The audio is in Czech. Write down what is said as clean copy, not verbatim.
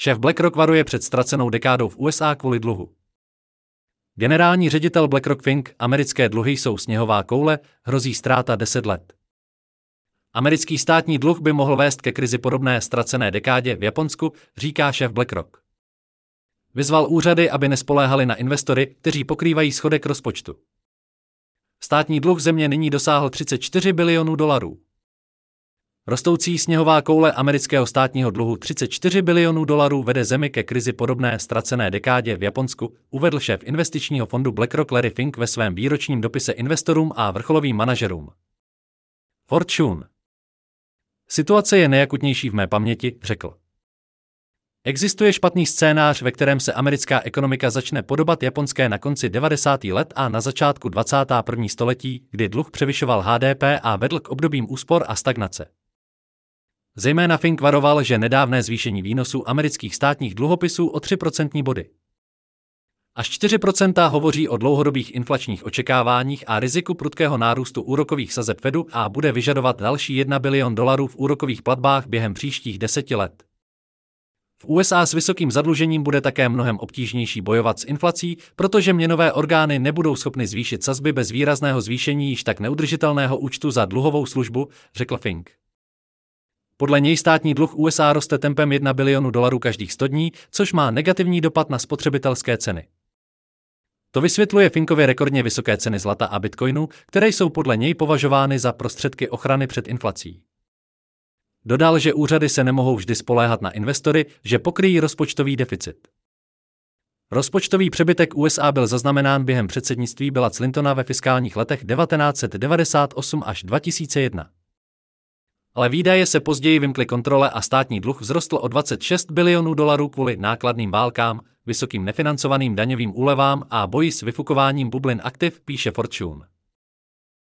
Šéf BlackRock varuje před ztracenou dekádou v USA kvůli dluhu. Generální ředitel BlackRock Fink, americké dluhy jsou sněhová koule, hrozí ztráta 10 let. Americký státní dluh by mohl vést ke krizi podobné ztracené dekádě v Japonsku, říká šéf BlackRock. Vyzval úřady, aby nespoléhali na investory, kteří pokrývají schodek rozpočtu. Státní dluh země nyní dosáhl 34 bilionů dolarů. Rostoucí sněhová koule amerického státního dluhu 34 bilionů dolarů vede zemi ke krizi podobné ztracené dekádě v Japonsku, uvedl šéf investičního fondu BlackRock Larry Fink ve svém výročním dopise investorům a vrcholovým manažerům. Fortune. Situace je nejakutnější v mé paměti, řekl. Existuje špatný scénář, ve kterém se americká ekonomika začne podobat japonské na konci 90. let a na začátku 21. století, kdy dluh převyšoval HDP a vedl k obdobím úspor a stagnace. Zejména Fink varoval, že nedávné zvýšení výnosů amerických státních dluhopisů o 3% body. Až 4% hovoří o dlouhodobých inflačních očekáváních a riziku prudkého nárůstu úrokových sazeb Fedu a bude vyžadovat další $1 bilion v úrokových platbách během příštích 10 let. V USA s vysokým zadlužením bude také mnohem obtížnější bojovat s inflací, protože měnové orgány nebudou schopny zvýšit sazby bez výrazného zvýšení již tak neudržitelného účtu za dluhovou službu, řekl Fink. Podle něj státní dluh USA roste tempem $1 bilion každých 100 dní, což má negativní dopad na spotřebitelské ceny. To vysvětluje Finkově rekordně vysoké ceny zlata a bitcoinu, které jsou podle něj považovány za prostředky ochrany před inflací. Dodal, že úřady se nemohou vždy spoléhat na investory, že pokryjí rozpočtový deficit. Rozpočtový přebytek USA byl zaznamenán během předsednictví Billa Clintona ve fiskálních letech 1998 až 2001. Ale výdaje se později vymkly kontrole a státní dluh vzrostl o $26 bilionů kvůli nákladným válkám, vysokým nefinancovaným daňovým úlevám a boji s vyfukováním bublin aktiv, píše Fortune.